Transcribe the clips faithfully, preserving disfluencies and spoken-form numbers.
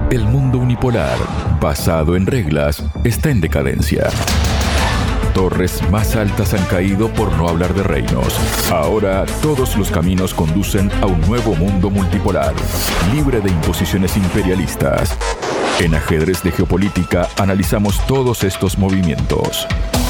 El mundo unipolar, basado en reglas, está en decadencia. Torres más altas han caído por no hablar de reinos. Ahora todos los caminos conducen a un nuevo mundo multipolar, libre de imposiciones imperialistas. En Ajedrez de Geopolítica analizamos todos estos movimientos.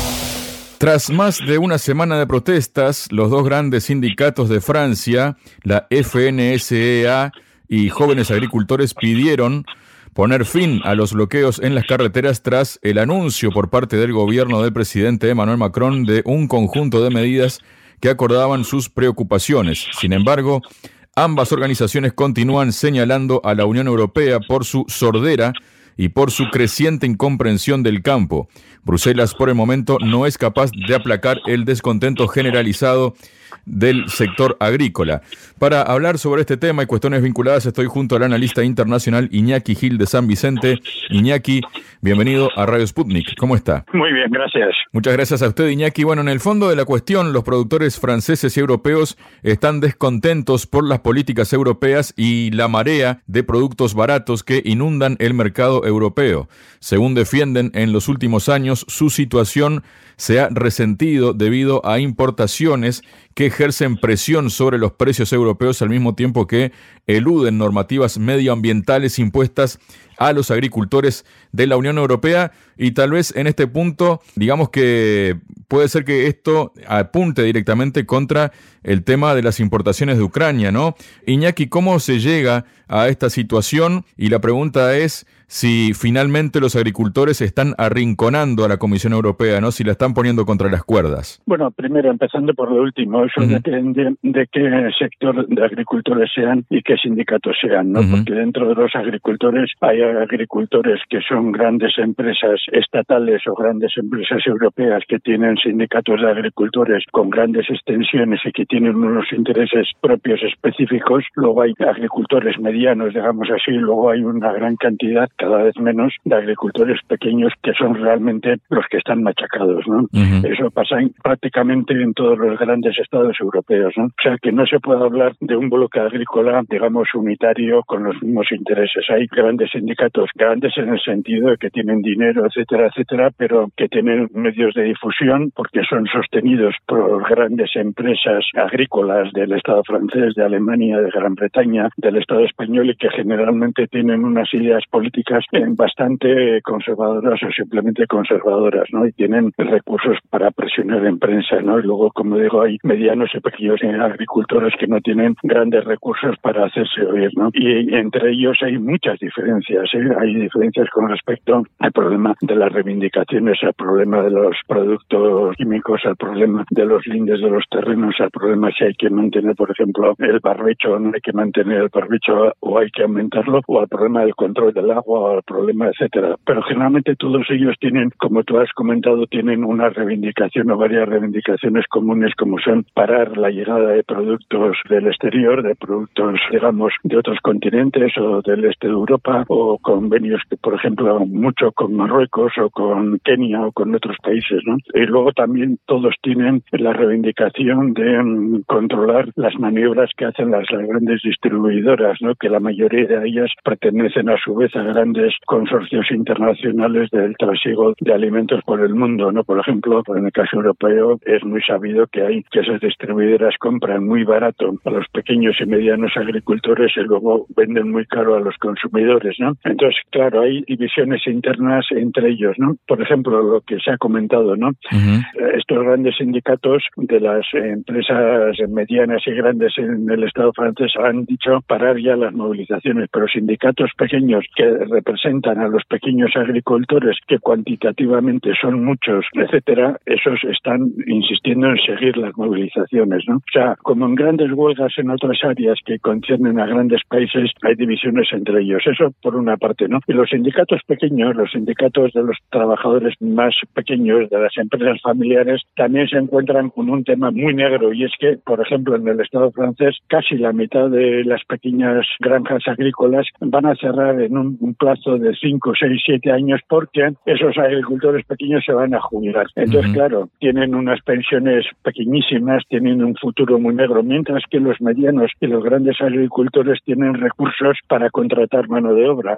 Tras más de una semana de protestas, los dos grandes sindicatos de Francia, la F N S E A y Jóvenes Agricultores, pidieron poner fin a los bloqueos en las carreteras tras el anuncio por parte del gobierno del presidente Emmanuel Macron de un conjunto de medidas que acordaban sus preocupaciones. Sin embargo, ambas organizaciones continúan señalando a la Unión Europea por su sordera y por su creciente incomprensión del campo. Bruselas, por el momento, no es capaz de aplacar el descontento generalizado del sector agrícola. Para hablar sobre este tema y cuestiones vinculadas, estoy junto al analista internacional Iñaki Gil de San Vicente. Iñaki, bienvenido a Radio Sputnik. ¿Cómo está? Muy bien, gracias. Muchas gracias a usted, Iñaki. Bueno, en el fondo de la cuestión, los productores franceses y europeos están descontentos por las políticas europeas y la marea de productos baratos que inundan el mercado europeo. Según defienden, en los últimos años su situación se ha resentido debido a importaciones que ejercen presión sobre los precios europeos al mismo tiempo que eluden normativas medioambientales impuestas a los agricultores de la Unión Europea. Y tal vez en este punto, digamos que puede ser que esto apunte directamente contra el tema de las importaciones de Ucrania, ¿no? Iñaki, ¿cómo se llega a esta situación? Y la pregunta es si finalmente los agricultores están arrinconando a la Comisión Europea, ¿no? Si la están poniendo contra las cuerdas. Bueno, primero, empezando por lo último, eso uh-huh. depende de qué sector de agricultores sean y qué sindicatos sean, ¿no? Uh-huh. Porque dentro de los agricultores hay agricultores que son grandes empresas estatales o grandes empresas europeas que tienen sindicatos de agricultores con grandes extensiones y que tienen unos intereses propios específicos. Luego hay agricultores medianos, digamos así, luego hay una gran cantidad, cada vez menos, de agricultores pequeños que son realmente los que están machacados, ¿no? Uh-huh. Eso pasa en, prácticamente en todos los grandes estados europeos, ¿no? O sea, que no se puede hablar de un bloque agrícola, digamos, unitario con los mismos intereses. Hay grandes sindicatos, grandes en el sentido de que tienen dinero, etcétera, etcétera, pero que tienen medios de difusión porque son sostenidos por grandes empresas agrícolas del Estado francés, de Alemania, de Gran Bretaña, del Estado español y que generalmente tienen unas ideas políticas bastante conservadoras o simplemente conservadoras, ¿no? Y tienen recursos para presionar en prensa, ¿no? Y luego, como digo, hay medianos y pequeños agricultores que no tienen grandes recursos para hacerse oír, ¿no? Y entre ellos hay muchas diferencias, ¿eh? Hay diferencias con respecto al problema de las reivindicaciones, al problema de los productos químicos, al problema de los lindes de los terrenos, al problema si hay que mantener, por ejemplo, el barbecho o no hay que mantener el barbecho o hay que aumentarlo, o al problema del control del agua, o al problema, etcétera. Pero generalmente todos ellos tienen, como tú has comentado, tienen una reivindicación o varias reivindicaciones comunes, como son parar la llegada de productos del exterior, de productos, digamos, de otros continentes o del este de Europa, o convenios que, por ejemplo, mucho con Marruecos o con Kenia o con otros países, ¿no? Y luego también todos tienen la reivindicación de um, controlar las maniobras que hacen las, las grandes distribuidoras, ¿no? Que la mayoría de ellas pertenecen a su vez a grandes consorcios internacionales del trasiego de alimentos por el mundo, ¿no? Por ejemplo, en el caso europeo es muy sabido que hay que esas distribuidoras compran muy barato a los pequeños y medianos agricultores y luego venden muy caro a los consumidores, ¿no? Entonces, claro, hay divisiones internas entre ellos, ¿no? Por ejemplo, lo que se ha comentado, ¿no? Uh-huh. Estos grandes sindicatos de las empresas medianas y grandes en el Estado francés han dicho parar ya las movilizaciones, pero sindicatos pequeños que representan a los pequeños agricultores, que cuantitativamente son muchos, etcétera, esos están insistiendo en seguir las movilizaciones, ¿no? O sea, como en grandes huelgas en otras áreas que conciernen a grandes países, hay divisiones entre ellos. Eso por una parte, ¿no? Y los sindicatos pequeños, los sindicatos de los trabajadores más pequeños, de las empresas familiares, también se encuentran con un tema muy negro, y es que, por ejemplo, en el Estado francés, casi la mitad de las pequeñas granjas agrícolas van a cerrar en un, un plazo de cinco, seis, siete años porque esos agricultores pequeños se van a jubilar. Entonces, uh-huh. claro, tienen unas pensiones pequeñísimas, tienen un futuro muy negro, mientras que los medianos y los grandes agricultores tienen recursos para contratar mano de obra.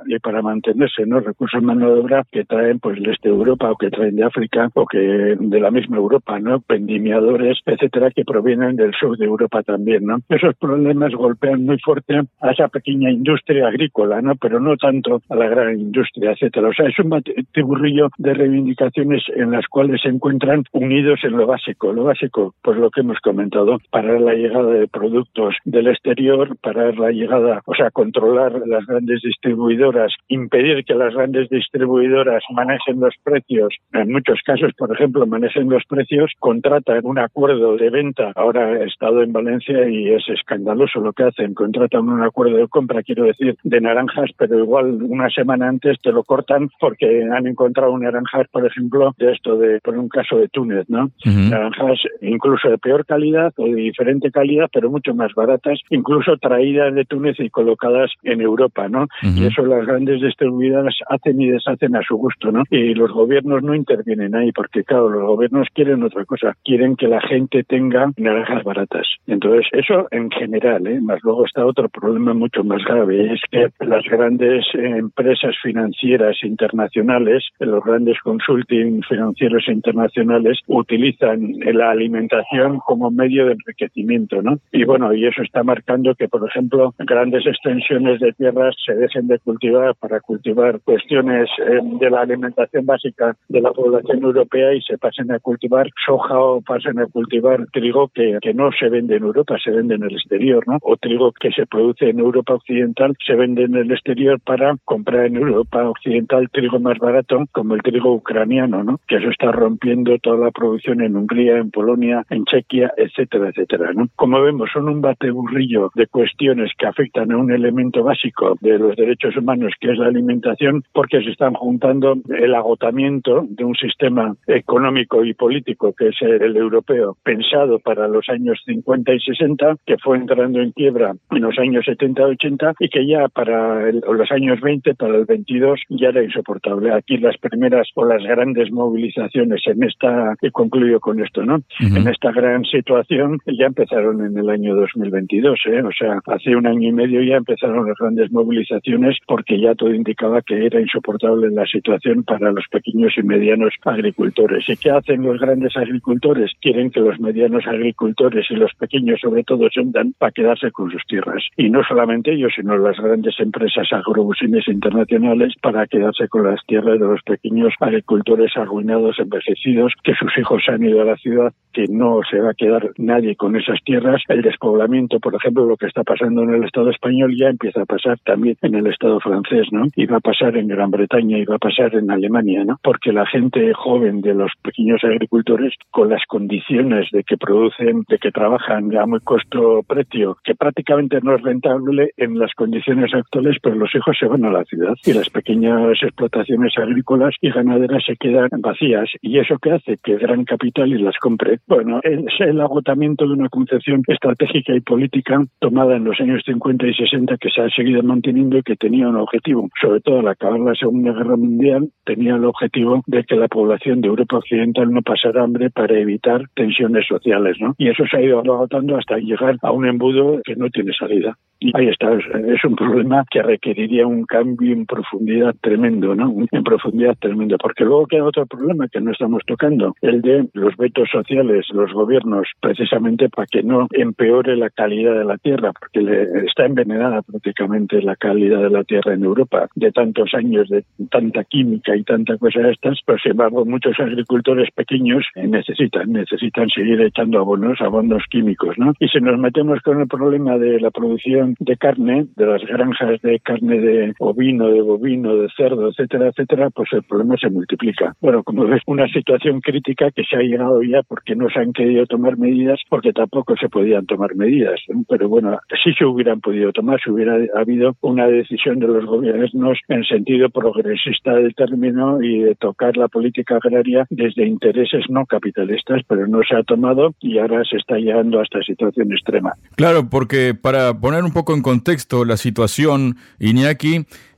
y para mantenerse, ¿no? Recursos de mano de obra que traen pues del este de Europa o que traen de África o que de la misma Europa, ¿no? Vendimiadores, etcétera, que provienen del sur de Europa también, ¿no? Esos problemas golpean muy fuerte a esa pequeña industria agrícola, ¿no? Pero no tanto a la gran industria, etcétera. O sea, es un batiburrillo de reivindicaciones en las cuales se encuentran unidos en lo básico. Lo básico, pues lo que hemos comentado, parar la llegada de productos del exterior, parar la llegada, o sea, controlar las grandes distribuidoras, impedir que las grandes distribuidoras manejen los precios. En muchos casos, por ejemplo, manejen los precios, contratan un acuerdo de venta. Ahora he estado en Valencia y es escandaloso lo que hacen. Contratan un acuerdo de compra, quiero decir, de naranjas, pero igual una semana antes te lo cortan porque han encontrado naranjas, por ejemplo, de esto de, por un caso de Túnez, ¿no? Uh-huh. Naranjas incluso de peor calidad o de diferente calidad, pero mucho más baratas, incluso traídas de Túnez y colocadas en Europa, ¿no? Uh-huh. Y eso las grandes distribuidoras hacen y deshacen a su gusto, ¿no? Y los gobiernos no intervienen ahí porque, claro, los gobiernos quieren otra cosa, quieren que la gente tenga naranjas baratas. Entonces, eso en general, ¿eh? Más luego está otro problema mucho más grave, es que las grandes empresas financieras internacionales, los grandes consulting financieros internacionales utilizan la alimentación como medio de enriquecimiento, ¿no? Y bueno, y eso está marcando que, por ejemplo, grandes extensiones de tierras se dejen de cultivar para cultivar cuestiones eh, de la alimentación básica de la población europea y se pasen a cultivar soja o pasen a cultivar trigo que, que no se vende en Europa, se vende en el exterior, ¿no? O trigo que se produce en Europa Occidental se vende en el exterior para comprar en Europa Occidental trigo más barato, como el trigo ucraniano, ¿no? Que eso está rompiendo toda la producción en Hungría, en Polonia, en Chequia, etcétera, etcétera, ¿no? Como vemos, son un bateburrillo de cuestiones que afectan a un elemento básico de los derechos humanos, que es la alimentación, porque se están juntando el agotamiento de un sistema económico y político, que es el europeo, pensado para los años cincuenta y sesenta, que fue entrando en quiebra en los años setenta y ochenta, y que ya para el, los años veinte, para el veintidós, ya era insoportable. Aquí las primeras o las grandes movilizaciones en esta, y concluyo con esto, ¿no? Uh-huh. En esta gran situación ya empezaron en el año dos mil veintidós, ¿eh? O sea, hace un año y medio ya empezaron las grandes movilizaciones porque ya todo indicaba que era insoportable la situación para los pequeños y medianos agricultores. ¿Y qué hacen los grandes agricultores? Quieren que los medianos agricultores y los pequeños, sobre todo, se hundan para quedarse con sus tierras. Y no solamente ellos, sino las grandes empresas agrobusines internacionales para quedarse con las tierras de los pequeños agricultores arruinados, envejecidos, que sus hijos han ido a la ciudad, que no se va a quedar nadie con esas tierras. El despoblamiento, por ejemplo, lo que está pasando en el Estado español ya empieza a pasar también en el Estado francés, ¿no? Y va a pasar en Gran Bretaña y va a pasar en Alemania, ¿no? Porque la gente joven de los pequeños agricultores, con las condiciones de que producen, de que trabajan a muy costo-precio, que prácticamente no es rentable en las condiciones actuales, pero los hijos se van a la ciudad y las pequeñas explotaciones agrícolas y ganaderas se quedan vacías. ¿Y eso qué hace? Que el gran capital y las compre. Bueno, es el agotamiento de una concepción estratégica y política tomada en los años cincuenta y sesenta que se ha seguido manteniendo y que tenía un objetivo. Sobre todo al acabar la Segunda Guerra Mundial, tenía el objetivo de que la población de Europa Occidental no pasara hambre para evitar tensiones sociales, ¿no? Y eso se ha ido agotando hasta llegar a un embudo que no tiene salida. Y ahí está, es un problema que requeriría un cambio en profundidad tremendo, ¿no? En profundidad tremendo, porque luego queda otro problema que no estamos tocando, el de los vetos sociales, los gobiernos, precisamente para que no empeore la calidad de la tierra, porque le, está envenenada prácticamente la calidad de la tierra en Europa, de tantos años, de tanta química y tanta cosa de estas, pero sin embargo muchos agricultores pequeños necesitan, necesitan seguir echando abonos, abonos químicos, ¿no? Y si nos metemos con el problema de la producción de carne, de las granjas de carne de ovino, de bovino, de cerdo, etcétera, etcétera, pues el problema se multiplica. Bueno, como ves, una situación crítica que se ha llegado ya porque no se han querido tomar medidas, porque tampoco se podían tomar medidas, ¿no? Pero bueno, sí se hubieran podido tomar si hubiera habido una decisión de los gobiernos en sentido progresista del término y de tocar la política agraria desde intereses no capitalistas, pero no se ha tomado y ahora se está llegando a esta situación extrema. Claro, porque para poner un poco en contexto la situación, Iñaki,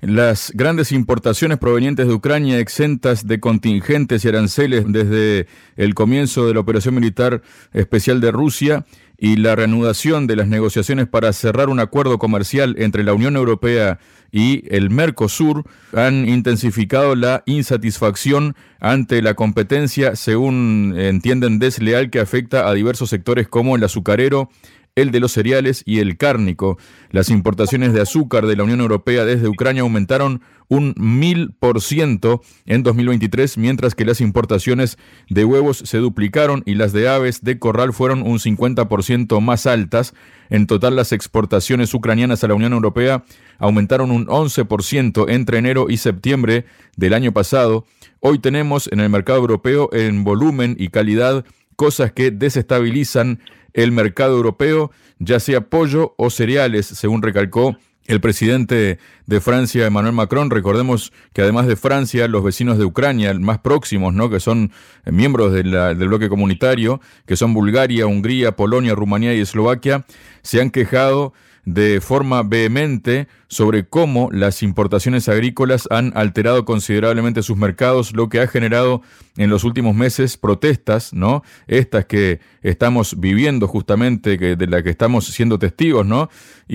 las grandes importaciones provenientes de Ucrania exentas de contingentes y aranceles desde el comienzo de la operación militar especial de Rusia y la reanudación de las negociaciones para cerrar un acuerdo comercial entre la Unión Europea y el Mercosur han intensificado la insatisfacción ante la competencia, según entienden, desleal que afecta a diversos sectores como el azucarero, el de los cereales y el cárnico. Las importaciones de azúcar de la Unión Europea desde Ucrania aumentaron un mil por ciento en dos mil veintitrés, mientras que las importaciones de huevos se duplicaron y las de aves de corral fueron un cincuenta por ciento más altas. En total, las exportaciones ucranianas a la Unión Europea aumentaron un once por ciento entre enero y septiembre del año pasado. Hoy tenemos en el mercado europeo, en volumen y calidad, cosas que desestabilizan el mercado europeo, ya sea pollo o cereales, según recalcó el presidente de Francia, Emmanuel Macron. Recordemos que además de Francia, los vecinos de Ucrania, más próximos, ¿no?, que son miembros de la, del bloque comunitario, que son Bulgaria, Hungría, Polonia, Rumanía y Eslovaquia, se han quejado de forma vehemente sobre cómo las importaciones agrícolas han alterado considerablemente sus mercados, lo que ha generado en los últimos meses protestas, ¿no? Estas que estamos viviendo justamente, que de las que estamos siendo testigos, ¿no?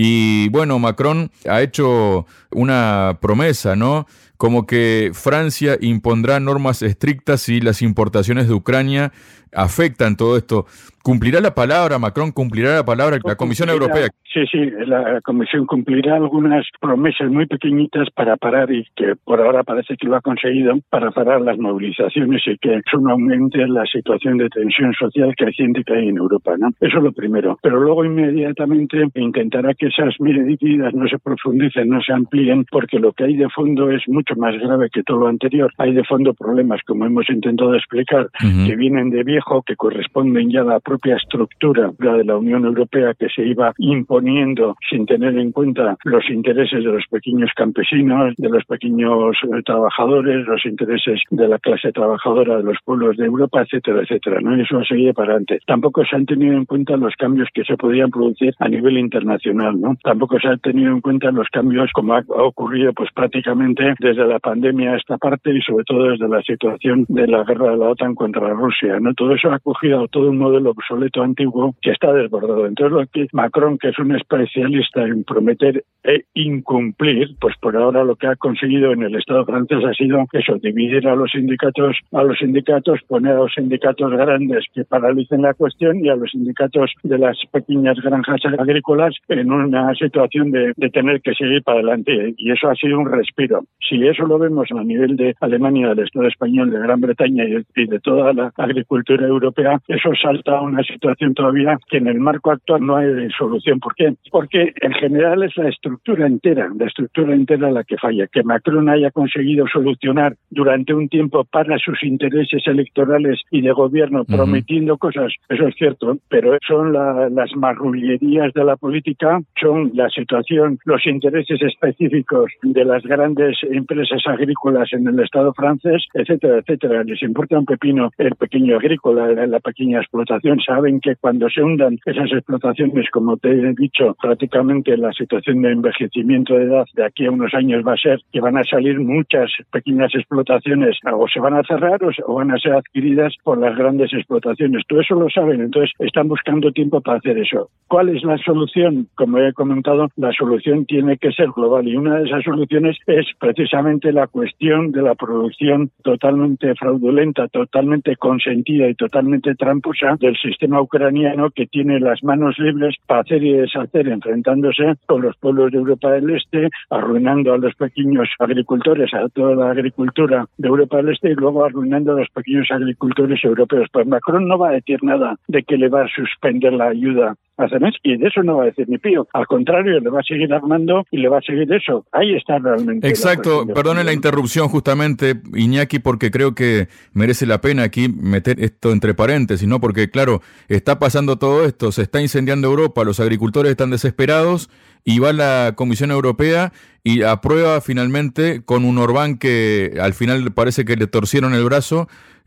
Y bueno, Macron ha hecho una promesa, ¿no?, como que Francia impondrá normas estrictas si las importaciones de Ucrania afectan todo esto. ¿Cumplirá la palabra, Macron? ¿Cumplirá la palabra la Comisión Europea? Sí, sí, la Comisión cumplirá algunas promesas muy pequeñitas para parar, y que por ahora parece que lo ha conseguido, para parar las movilizaciones y que eso no aumente la situación de tensión social creciente que hay en Europa, ¿no? Eso es lo primero. Pero luego inmediatamente intentará que esas medidas no se profundicen, no se amplíen, porque lo que hay de fondo es mucho más grave que todo lo anterior. Hay de fondo problemas, como hemos intentado explicar, uh-huh. que vienen de viejo, que corresponden ya a la propia estructura de la Unión Europea, que se iba imponiendo sin tener en cuenta los intereses de los pequeños campesinos, de los pequeños eh, trabajadores, los intereses de la clase trabajadora de los pueblos de Europa, etcétera, etcétera, ¿no? Y eso sigue para adelante. Tampoco se han tenido en cuenta los cambios que se podían producir a nivel internacional, ¿no? Tampoco se han tenido en cuenta los cambios, como ha, ha ocurrido pues prácticamente desde la pandemia a esta parte, y sobre todo desde la situación de la guerra de la OTAN contra Rusia, ¿no? Todo eso ha cogido todo un modelo obsoleto antiguo que está desbordado. Entonces, lo que Macron, que es un especialista en prometer e incumplir, pues por ahora lo que ha conseguido en el Estado francés ha sido eso, dividir a los sindicatos, a los sindicatos, poner a los sindicatos grandes que paralicen la cuestión, y a los sindicatos de las pequeñas granjas agrícolas en una situación de, de tener que seguir para adelante. Y eso ha sido un respiro. Si eso lo vemos a nivel de Alemania, del Estado español, de Gran Bretaña y de, y de toda la agricultura europea, eso salta a una situación todavía que en el marco actual no hay solución. ¿Por qué? Porque en general es la estructura entera, la estructura entera la que falla. Que Macron haya conseguido solucionar durante un tiempo para sus intereses electorales y de gobierno, uh-huh. prometiendo cosas, eso es cierto, pero son la, las marrullerías de la política, son la situación, los intereses específicos de las grandes empresas agrícolas en el Estado francés, etcétera, etcétera. Les importa un pepino el pequeño agrícola, la pequeña explotación. Saben que cuando se hundan esas explotaciones, como te he dicho, prácticamente la situación de envejecimiento de edad de aquí a unos años va a ser que van a salir muchas pequeñas explotaciones, o se van a cerrar o, se, o van a ser adquiridas por las grandes explotaciones. Todo eso lo saben, entonces están buscando tiempo para hacer eso. ¿Cuál es la solución? Como he comentado, la solución tiene que ser global, y una de esas soluciones es precisamente la cuestión de la producción totalmente fraudulenta, totalmente consentida y totalmente tramposa del sistema ucraniano, que tiene las manos libres para hacer y deshacer, enfrentándose con los pueblos de Europa del Este, arruinando a los pequeños agricultores, a toda la agricultura de Europa del Este, y luego arruinando a los pequeños agricultores europeos. Pues Macron no va a decir nada de que le va a suspender la ayuda a Zelensky, y de eso no va a decir ni pío. Al contrario, le va a seguir armando y le va a seguir eso. Ahí está realmente. Exacto. Perdone la interrupción justamente, Iñaki, porque creo que merece la pena aquí meter esto entre paréntesis, ¿no? Porque claro, está pasando todo esto, se está incendiando Europa, los agricultores están desesperados, y va la Comisión Europea y aprueba finalmente con un Orbán que al final parece que le torcieron el brazo,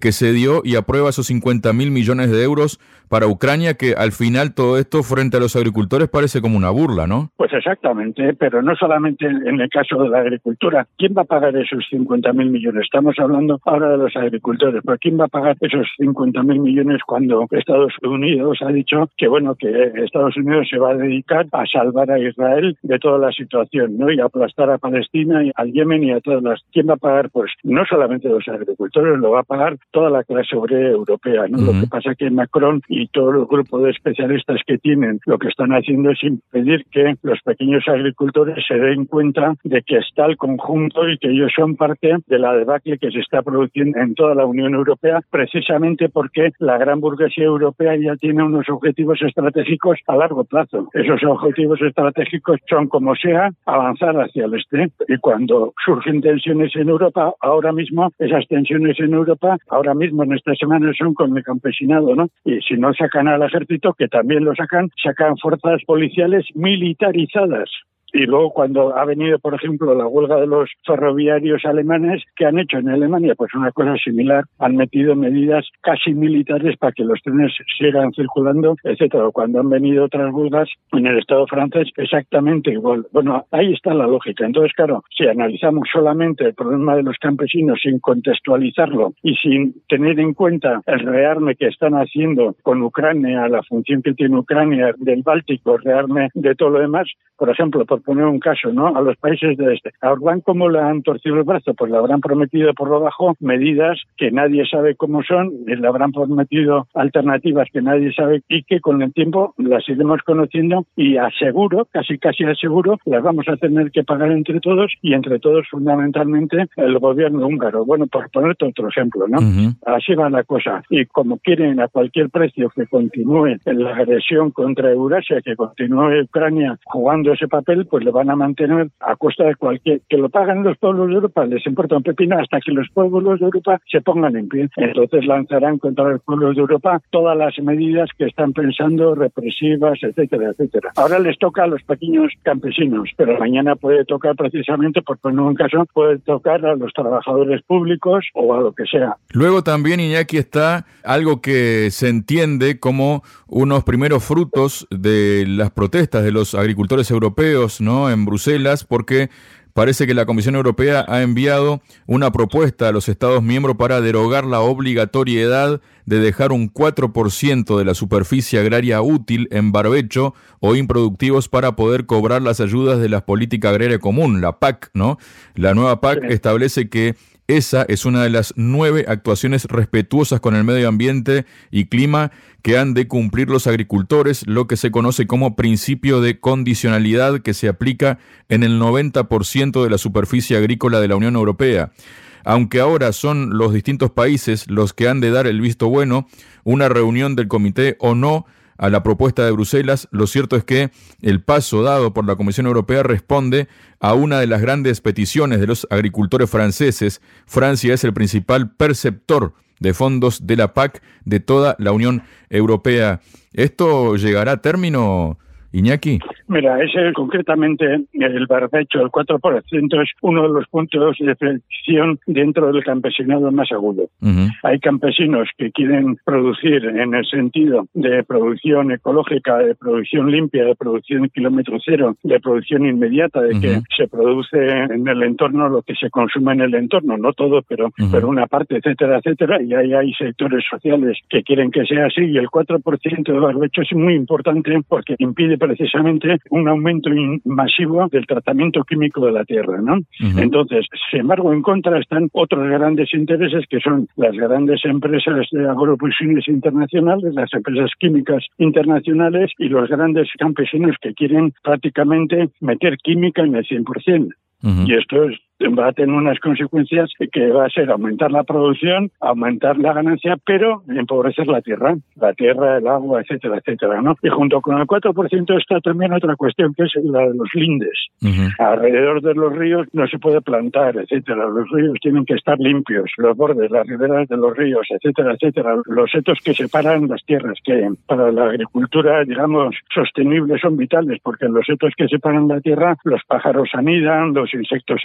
que se dio y aprueba esos cincuenta mil millones de euros para Ucrania, que al final todo esto frente a los agricultores parece como una burla, ¿no? Pues exactamente, pero no solamente en el caso de la agricultura. ¿Quién va a pagar esos cincuenta mil millones? Estamos hablando ahora de los agricultores, pero ¿quién va a pagar esos cincuenta mil millones cuando Estados Unidos ha dicho que, bueno, que Estados Unidos se va a dedicar a salvar a Israel de toda la situación, ¿no? Y a aplastar a Palestina, y al Yemen y a todas las... ¿Quién va a pagar? Pues no solamente los agricultores, lo va a pagar toda la clase obrera europea, ¿no? Uh-huh. Lo que pasa es que Macron y todo el grupo de especialistas que tienen, lo que están haciendo es impedir que los pequeños agricultores se den cuenta de que está el conjunto y que ellos son parte de la debacle que se está produciendo en toda la Unión Europea, precisamente porque la gran burguesía europea ya tiene unos objetivos estratégicos a largo plazo. Esos objetivos estratégicos son, como sea, avanzar hacia el este. Y cuando surgen tensiones en Europa, ahora mismo, esas tensiones en Europa, ahora mismo en estas semanas son con el campesinado, ¿no? Y si no sacan al ejército, que también lo sacan, sacan fuerzas policiales militarizadas. Y luego cuando ha venido, por ejemplo, la huelga de los ferroviarios alemanes, ¿qué han hecho en Alemania? Pues una cosa similar. Han metido medidas casi militares para que los trenes sigan circulando, etcétera. Cuando han venido otras huelgas en el Estado francés, exactamente igual. Bueno, ahí está la lógica. Entonces, claro, si analizamos solamente el problema de los campesinos sin contextualizarlo y sin tener en cuenta el rearme que están haciendo con Ucrania, la función que tiene Ucrania del Báltico, rearme de todo lo demás, por ejemplo, por poner un caso, ¿no? A los países del este. A Orbán, ¿cómo le han torcido el brazo? Pues le habrán prometido por lo bajo medidas que nadie sabe cómo son, y le habrán prometido alternativas que nadie sabe y que con el tiempo las iremos conociendo y aseguro, casi casi aseguro, las vamos a tener que pagar entre todos y entre todos fundamentalmente el gobierno húngaro. Bueno, por ponerte otro ejemplo, ¿no? Uh-huh. Así va la cosa. Y como quieren a cualquier precio que continúe la agresión contra Eurasia, que continúe Ucrania jugando ese papel, pues le van a mantener a costa de cualquier... Que lo pagan los pueblos de Europa, les importa un pepino hasta que los pueblos de Europa se pongan en pie. Entonces lanzarán contra los pueblos de Europa todas las medidas que están pensando, represivas, etcétera, etcétera. Ahora les toca a los pequeños campesinos, pero mañana puede tocar precisamente, por poner un caso, puede tocar a los trabajadores públicos o a lo que sea. Luego también, Iñaki, está algo que se entiende como unos primeros frutos de las protestas de los agricultores europeos, ¿no?, en Bruselas, porque parece que la Comisión Europea ha enviado una propuesta a los Estados miembros para derogar la obligatoriedad de dejar un cuatro por ciento de la superficie agraria útil en barbecho o improductivos para poder cobrar las ayudas de la política agraria común, la P A C, ¿no? La nueva P A C establece que esa es una de las nueve actuaciones respetuosas con el medio ambiente y clima que han de cumplir los agricultores, lo que se conoce como principio de condicionalidad, que se aplica en el noventa por ciento de la superficie agrícola de la Unión Europea. Aunque ahora son los distintos países los que han de dar el visto bueno, una reunión del comité o no a la propuesta de Bruselas, lo cierto es que el paso dado por la Comisión Europea responde a una de las grandes peticiones de los agricultores franceses. Francia es el principal perceptor de fondos de la P A C de toda la Unión Europea. ¿Esto llegará a término, Iñaki? Mira, ese concretamente, el barbecho, el cuatro por ciento, es uno de los puntos de fricción dentro del campesinado más agudo. Uh-huh. Hay campesinos que quieren producir en el sentido de producción ecológica, de producción limpia, de producción kilómetro cero, de producción inmediata, de uh-huh. que se produce en el entorno lo que se consume en el entorno, no todo, pero, uh-huh. pero una parte, etcétera, etcétera, y ahí hay sectores sociales que quieren que sea así, y el cuatro por ciento de barbecho es muy importante porque impide precisamente un aumento masivo del tratamiento químico de la tierra, ¿no? Uh-huh. Entonces, sin embargo, en contra están otros grandes intereses que son las grandes empresas de agrobusiness internacionales, las empresas químicas internacionales y los grandes campesinos que quieren prácticamente meter química en el cien por ciento. Uh-huh. Y esto es, va a tener unas consecuencias que va a ser aumentar la producción, aumentar la ganancia, pero empobrecer la tierra, la tierra, el agua, etcétera, etcétera, ¿no? Y junto con el cuatro por ciento está también otra cuestión, que es la de los lindes. Uh-huh. Alrededor de los ríos no se puede plantar, etcétera. Los ríos tienen que estar limpios, los bordes, las riberas de los ríos, etcétera, etcétera. Los setos que separan las tierras, que para la agricultura, digamos, sostenible son vitales, porque en los setos que separan la tierra, los pájaros anidan, los insectos anidan,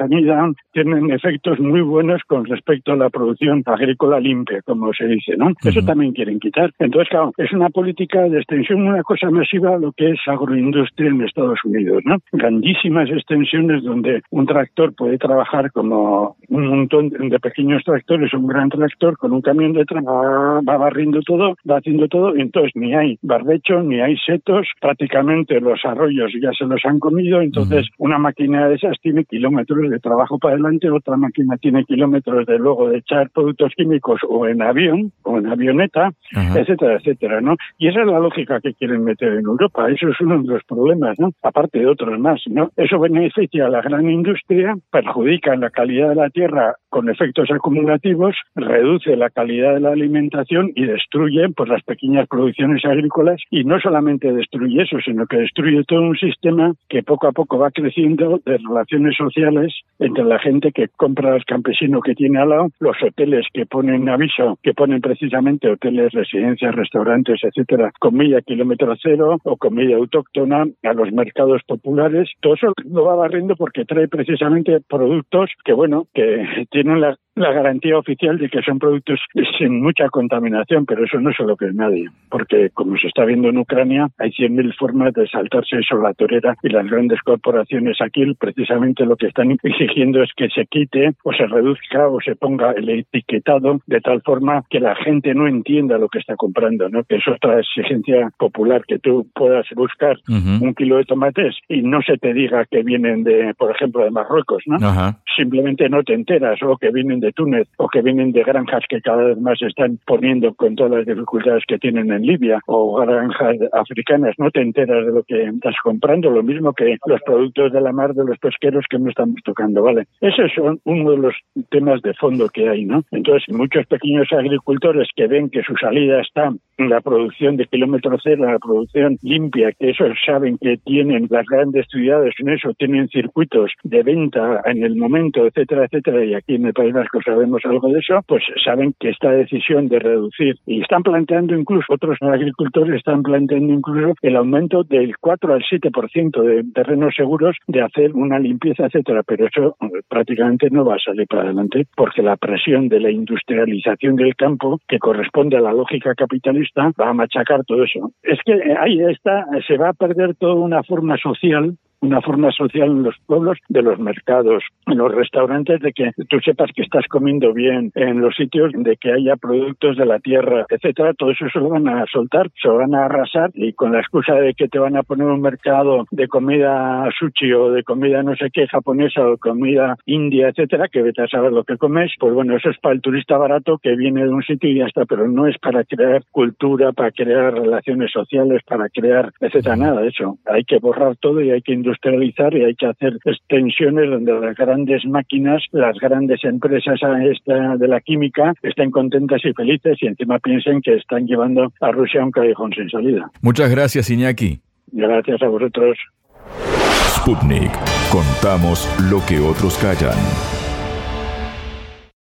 ¿no? Tienen efectos muy buenos con respecto a la producción agrícola limpia, como se dice, ¿no? Uh-huh. Eso también quieren quitar. Entonces, claro, es una política de extensión, una cosa masiva a lo que es agroindustria en Estados Unidos, ¿no? Grandísimas extensiones donde un tractor puede trabajar como un montón de pequeños tractores, un gran tractor con un camión detrás, va, va barriendo todo, va haciendo todo, y entonces ni hay barbecho, ni hay setos, prácticamente los arroyos ya se los han comido, entonces uh-huh. una máquina de esas tiene kilómetros de trabajo para adelante, otra máquina tiene kilómetros de luego de echar productos químicos o en avión, o en avioneta, uh-huh. etcétera, etcétera, ¿no? Y esa es la lógica que quieren meter en Europa, eso es uno de los problemas, ¿no? Aparte de otros más, ¿no? Eso beneficia a la gran industria, perjudica la calidad de la tierra con efectos acumulativos, reduce la calidad de la alimentación y destruye pues las pequeñas producciones agrícolas, y no solamente destruye eso, sino que destruye todo un sistema que poco a poco va creciendo de relaciones sociales entre la gente que compra al campesino que tiene al lado, los hoteles que ponen aviso, que ponen precisamente hoteles, residencias, restaurantes, etcétera, comida kilómetro cero o comida autóctona, a los mercados populares, todo eso lo va barriendo porque trae precisamente productos que, bueno, que tienen la, la garantía oficial de que son productos sin mucha contaminación, pero eso no se lo cree nadie, porque como se está viendo en Ucrania, hay cien mil formas de saltarse eso la torera, y las grandes corporaciones aquí precisamente lo que están exigiendo es que se quite o se reduzca o se ponga el etiquetado de tal forma que la gente no entienda lo que está comprando, ¿no? Que es otra exigencia popular, que tú puedas buscar uh-huh. un kilo de tomates y no se te diga que vienen de, por ejemplo, de Marruecos, ¿no? Uh-huh. Simplemente no te enteras, o que vienen de Túnez, o que vienen de granjas que cada vez más se están poniendo con todas las dificultades que tienen en Libia, o granjas africanas, no te enteras de lo que estás comprando, lo mismo que los productos de la mar de los pesqueros que no estamos tocando, ¿vale? Esos son uno de los temas de fondo que hay, ¿no? Entonces, muchos pequeños agricultores que ven que su salida está en la producción de kilómetro cero, en la producción limpia, que eso saben que tienen las grandes ciudades en eso, tienen circuitos de venta en el momento, etcétera, etcétera, y aquí en el País Vasco sabemos algo de eso, pues saben que esta decisión de reducir, y están planteando incluso, otros agricultores están planteando incluso el aumento del cuatro al siete por ciento de terrenos seguros, de hacer una limpieza, etcétera, pero eso prácticamente no va a salir para adelante, porque la presión de la industrialización del campo, que corresponde a la lógica capitalista, va a machacar todo eso. Es que ahí está, se va a perder toda una forma social, una forma social en los pueblos, de los mercados, en los restaurantes, de que tú sepas que estás comiendo bien, en los sitios de que haya productos de la tierra, etcétera. Todo eso se lo van a soltar, se lo van a arrasar, y con la excusa de que te van a poner un mercado de comida sushi o de comida no sé qué japonesa o comida india, etcétera, que vete a saber lo que comes, pues bueno, eso es para el turista barato que viene de un sitio y ya está, pero no es para crear cultura, para crear relaciones sociales, para crear, etcétera, nada de eso. Hay que borrar todo y hay que industrializar, y hay que hacer extensiones donde las grandes máquinas, las grandes empresas esta de la química estén contentas y felices, y encima piensen que están llevando a Rusia a un callejón sin salida. Muchas gracias, Iñaki. Gracias a vosotros. Sputnik. Contamos lo que otros callan.